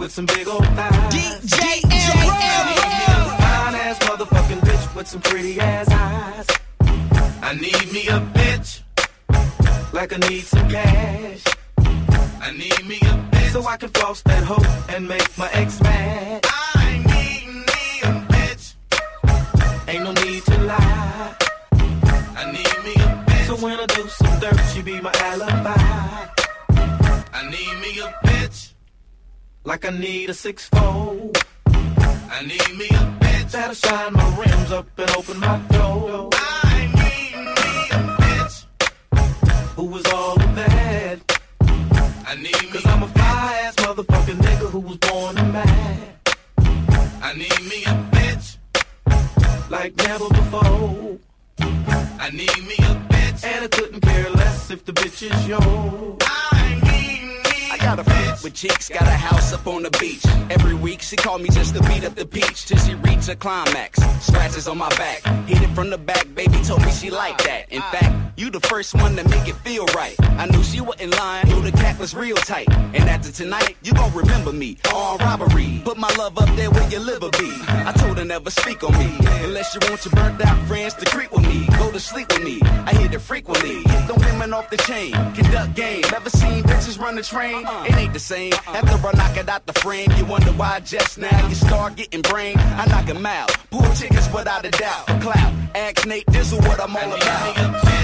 with some big old thighs. DJ fine ass motherfucking bitch with some pretty ass eyes. I need me a bitch like I need some cash. I need me a bitch so I can floss that hoe and make my ex mad. I need me a bitch. Ain't no need to lie. I need me a bitch so when I do some dirt, she be my alibi. I need me a bitch like I need a 6'4". I need me a bitch that'll shine my rims up and open my door. I need me a bitch who is all of that. I need me, cause I'm a fly ass motherfucking nigga who was born to mad. I need me a bitch like never before. I need me a bitch and I couldn't care less if the bitch is yours. I got a freak with cheeks, got a house up on the beach. Every week she called me just to beat up the peach till she reach a climax. Scratches on my back, hit it from the back. Baby told me she liked that. In fact, you the first one to make it feel right. I knew she wasn't lying, knew the cat was real tight. And after tonight, you gon' remember me. All robbery, put my love up there where your liver be. I told her never speak on me unless you want your burnt out friends to creep with me. Go to sleep with me, I hit it frequently. Hit them women off the chain, conduct game. Never seen bitches run the train, it ain't the same. After I knock it out the frame, you wonder why just now you start getting brain. I knock 'em out, pull chickens without a doubt. For clout, ask Nate Dizzle what I'm all about.